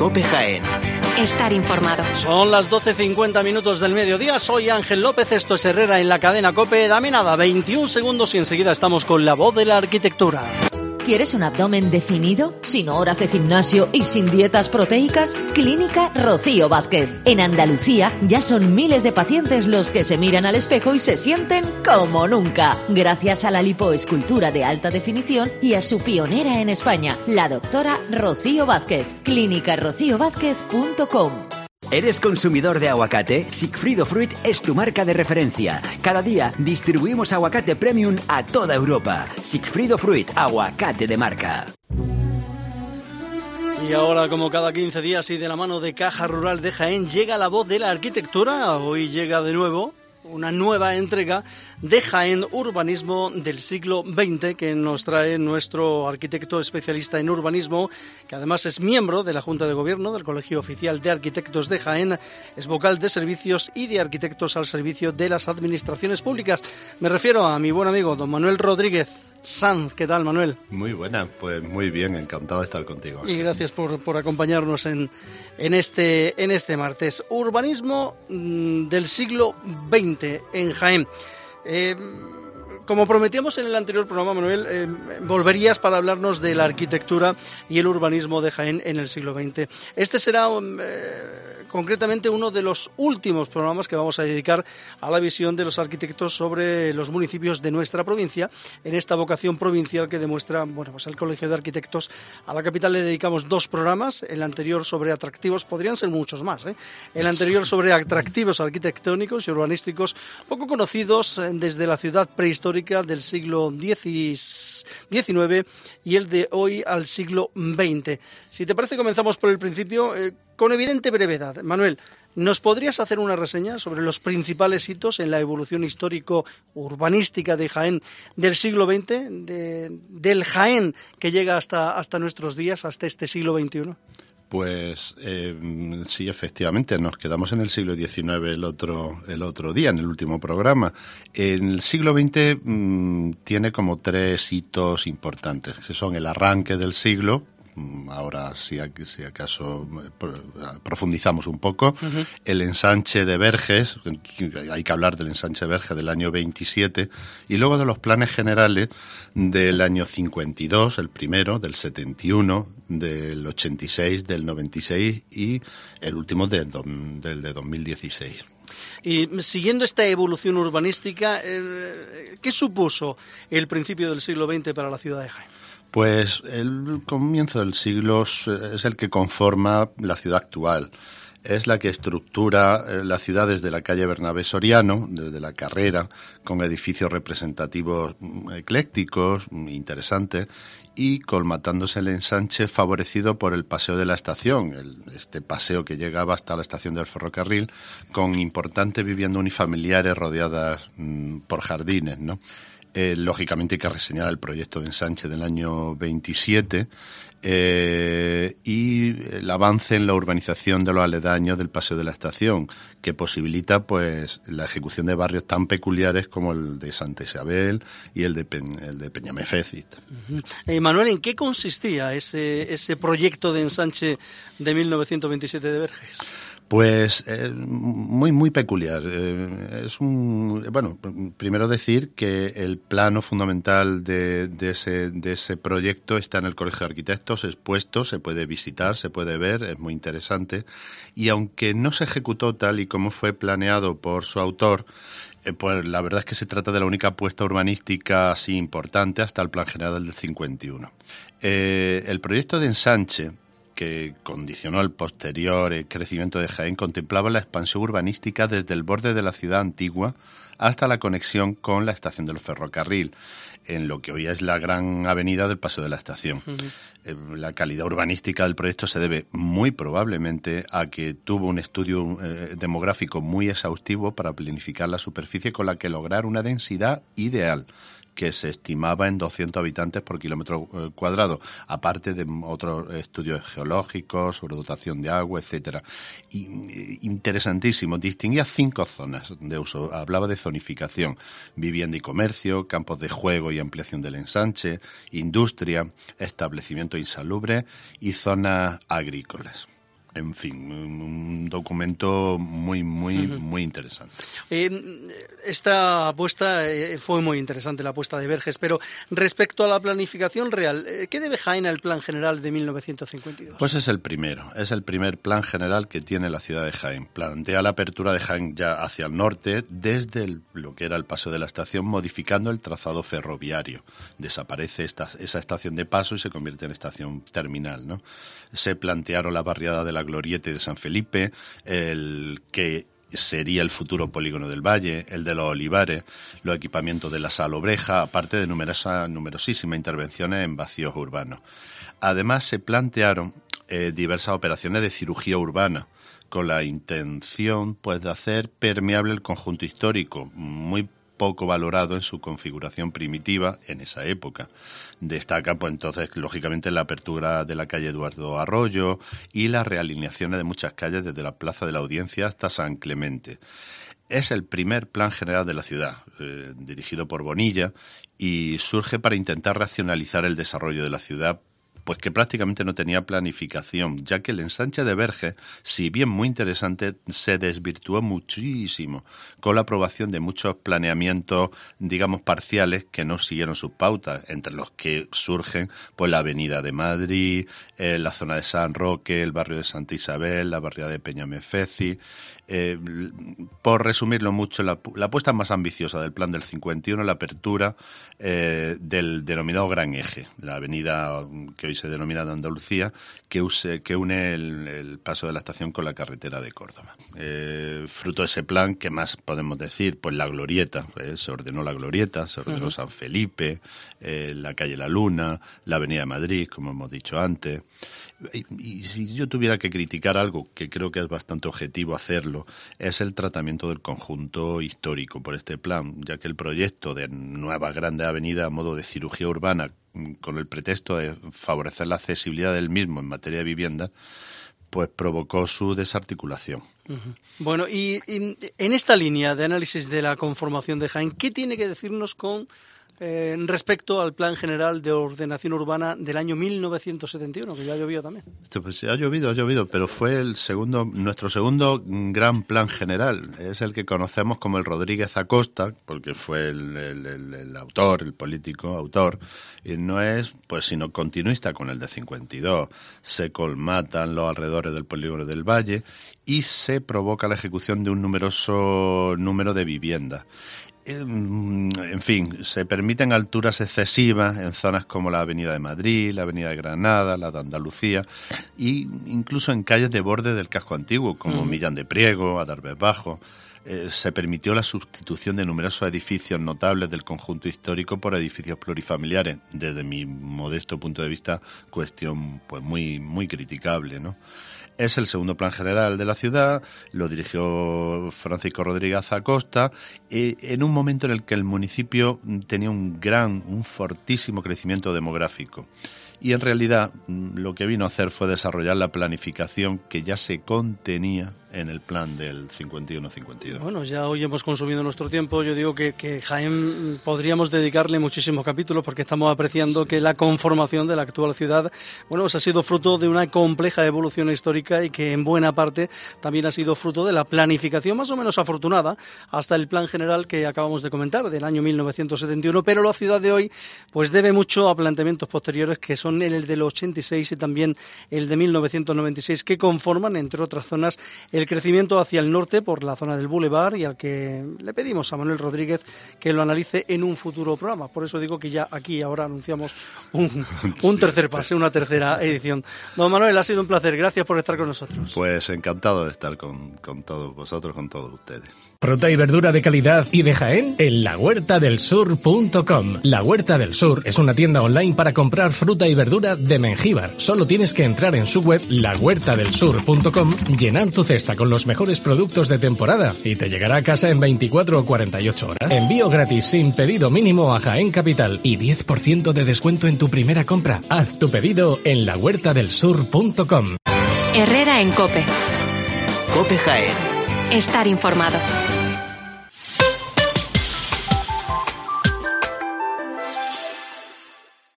COPE Jaén. Estar informado. Son las 12:50 del mediodía. Soy Ángel López, esto es Herrera en la cadena COPE. Dame nada, 21 segundos y enseguida estamos con la voz de la arquitectura. ¿Quieres un abdomen definido, sin horas de gimnasio y sin dietas proteicas? Clínica Rocío Vázquez. En Andalucía ya son miles de pacientes los que se miran al espejo y se sienten como nunca, gracias a la lipoescultura de alta definición y a su pionera en España, la doctora Rocío Vázquez. clínicarociovázquez.com. ¿Eres consumidor de aguacate? Sigfrido Fruit es tu marca de referencia. Cada día distribuimos aguacate premium a toda Europa. Sigfrido Fruit, aguacate de marca. Y ahora, como cada 15 días y de la mano de Caja Rural de Jaén, llega la voz de la arquitectura. Hoy llega de nuevo una nueva entrega de Jaén Urbanismo del siglo XX que nos trae nuestro arquitecto especialista en urbanismo, que además es miembro de la Junta de Gobierno del Colegio Oficial de Arquitectos de Jaén, es vocal de servicios y de arquitectos al servicio de las administraciones públicas. Me refiero a mi buen amigo don Manuel Rodríguez Sanz. ¿Qué tal, Manuel? Muy buena, pues muy bien, encantado de estar contigo. Y gracias por acompañarnos en este martes. Urbanismo del siglo XX en Jaén. Como prometíamos en el anterior programa, Manuel, volverías para hablarnos de la arquitectura y el urbanismo de Jaén en el siglo XX. Este será concretamente uno de los últimos programas que vamos a dedicar a la visión de los arquitectos sobre los municipios de nuestra provincia, en esta vocación provincial que demuestra el Colegio de Arquitectos. A la capital le dedicamos 2 programas, el anterior sobre atractivos, podrían ser muchos más, el anterior sobre atractivos arquitectónicos y urbanísticos poco conocidos desde la ciudad prehistórica del siglo XIX y el de hoy al siglo XX. Si te parece, comenzamos por el principio, con evidente brevedad. Manuel, ¿nos podrías hacer una reseña sobre los principales hitos en la evolución histórico-urbanística de Jaén del siglo XX, del Jaén que llega hasta nuestros días, hasta este siglo XXI? Pues sí, efectivamente, nos quedamos en el siglo XIX el otro día, en el último programa. El siglo XX tiene como 3 hitos importantes, que son el arranque del siglo. Ahora, si acaso profundizamos un poco, el ensanche de Verges, hay que hablar del ensanche de Verges del año 27, y luego de los planes generales del año 52, el primero, del 71, del 86, del 96 y el último del de 2016. Y siguiendo esta evolución urbanística, ¿qué supuso el principio del siglo XX para la ciudad de Jaén? Pues el comienzo del siglo es el que conforma la ciudad actual. Es la que estructura la ciudad desde la calle Bernabé Soriano, desde la Carrera, con edificios representativos eclécticos, interesantes, y colmatándose el ensanche favorecido por el paseo de la estación, este paseo que llegaba hasta la estación del ferrocarril, con importantes viviendas unifamiliares rodeadas por jardines, ¿no? Lógicamente hay que reseñar el proyecto de ensanche del año 27 y el avance en la urbanización de los aledaños del paseo de la estación, que posibilita pues la ejecución de barrios tan peculiares como el de Santa Isabel y el de Peñamefécit. Manuel, ¿en qué consistía ese proyecto de ensanche de 1927 de Verges? Pues muy peculiar. Primero decir que el plano fundamental de ese proyecto está en el Colegio de Arquitectos, expuesto, se puede visitar, se puede ver, es muy interesante. Y aunque no se ejecutó tal y como fue planeado por su autor, pues la verdad es que se trata de la única apuesta urbanística así importante hasta el Plan General del 51. El proyecto de ensanche, que condicionó el posterior crecimiento de Jaén, contemplaba la expansión urbanística desde el borde de la ciudad antigua hasta la conexión con la estación del ferrocarril, en lo que hoy es la gran avenida del Paseo de la Estación. La calidad urbanística del proyecto se debe muy probablemente a que tuvo un estudio demográfico muy exhaustivo para planificar la superficie con la que lograr una densidad ideal, que se estimaba en 200 habitantes por kilómetro cuadrado, aparte de otros estudios geológicos sobre dotación de agua, etcétera. Interesantísimo, distinguía 5 zonas de uso, hablaba de zonificación: vivienda y comercio, campos de juego y ampliación del ensanche, industria, establecimientos insalubres y zonas agrícolas. En fin, un documento muy interesante. Esta apuesta fue muy interesante, la apuesta de Verges, pero respecto a la planificación real, ¿qué debe Jaén al Plan General de 1952? Pues es el primer plan general que tiene la ciudad de Jaén. Plantea la apertura de Jaén ya hacia el norte, desde lo que era el paso de la estación, modificando el trazado ferroviario. Desaparece esa estación de paso y se convierte en estación terminal, ¿no? Se plantearon la barriada de la Glorieta de San Felipe, el que sería el futuro polígono del Valle, el de los Olivares, los equipamientos de la Salobreja, aparte de numerosísimas intervenciones en vacíos urbanos. Además, se plantearon diversas operaciones de cirugía urbana, con la intención pues de hacer permeable el conjunto histórico, muy poco valorado en su configuración primitiva en esa época. Destaca, pues entonces, lógicamente, la apertura de la calle Eduardo Arroyo y las realineaciones de muchas calles desde la Plaza de la Audiencia hasta San Clemente. Es el primer plan general de la ciudad, dirigido por Bonilla, y surge para intentar racionalizar el desarrollo de la ciudad, pues que prácticamente no tenía planificación, ya que el ensanche de Verges, si bien muy interesante, se desvirtuó muchísimo con la aprobación de muchos planeamientos, digamos, parciales que no siguieron sus pautas, entre los que surgen pues la Avenida de Madrid, la zona de San Roque, el barrio de Santa Isabel, la barriada de Peñamefeci. Por resumirlo mucho, la apuesta más ambiciosa del plan del 51, la apertura del denominado Gran Eje, la avenida que hoy se denomina de Andalucía, que une el paso de la estación con la carretera de Córdoba. Fruto de ese plan, ¿qué más podemos decir? Pues la Glorieta, se ordenó la Glorieta, se ordenó San Felipe, la calle La Luna, la avenida de Madrid, como hemos dicho antes. Y si yo tuviera que criticar algo, que creo que es bastante objetivo hacerlo, es el tratamiento del conjunto histórico por este plan, ya que el proyecto de nuevas grandes avenidas a modo de cirugía urbana, con el pretexto de favorecer la accesibilidad del mismo en materia de vivienda, pues provocó su desarticulación. Bueno, y en esta línea de análisis de la conformación de Jaén, ¿qué tiene que decirnos con respecto al Plan General de Ordenación Urbana del año 1971, que ya ha llovido también? Pues ha llovido, pero fue nuestro segundo gran plan general. Es el que conocemos como el Rodríguez Acosta, porque fue el autor, el político autor, y no es pues sino continuista con el de 52. Se colmatan los alrededores del polígono del Valle y se provoca la ejecución de un numeroso número de viviendas. En fin, se permiten alturas excesivas en zonas como la Avenida de Madrid, la Avenida de Granada, la de Andalucía, e incluso en calles de borde del casco antiguo, como Millán de Priego, Adarves Bajo. Se permitió la sustitución de numerosos edificios notables del conjunto histórico por edificios plurifamiliares. Desde mi modesto punto de vista, cuestión pues muy criticable, ¿no? Es el segundo plan general de la ciudad, lo dirigió Francisco Rodríguez Acosta, en un momento en el que el municipio tenía un fortísimo crecimiento demográfico. Y en realidad lo que vino a hacer fue desarrollar la planificación que ya se contenía en el plan del 51-52. Bueno, ya hoy hemos consumido nuestro tiempo. Yo digo que Jaén podríamos dedicarle muchísimos capítulos porque estamos apreciando que la conformación de la actual ciudad, bueno, pues ha sido fruto de una compleja evolución histórica y que en buena parte también ha sido fruto de la planificación más o menos afortunada hasta el plan general que acabamos de comentar del año 1971, pero la ciudad de hoy pues debe mucho a planteamientos posteriores que son el del 86 y también el de 1996 que conforman, entre otras zonas, el crecimiento hacia el norte por la zona del Boulevard y al que le pedimos a Manuel Rodríguez que lo analice en un futuro programa. Por eso digo que ya aquí ahora anunciamos un tercer pase, una tercera edición. Don Manuel, ha sido un placer. Gracias por estar con nosotros. Pues encantado de estar con todos vosotros, con todos ustedes. Fruta y verdura de calidad y de Jaén en lahuertadelsur.com. La Huerta del Sur es una tienda online para comprar fruta y verdura de Mengíbar. Solo tienes que entrar en su web lahuertadelsur.com, llenar tu cesta con los mejores productos de temporada y te llegará a casa en 24 o 48 horas. Envío gratis sin pedido mínimo a Jaén Capital y 10% de descuento en tu primera compra. Haz tu pedido en lahuertadelsur.com. Herrera en COPE. COPE Jaén. Estar informado.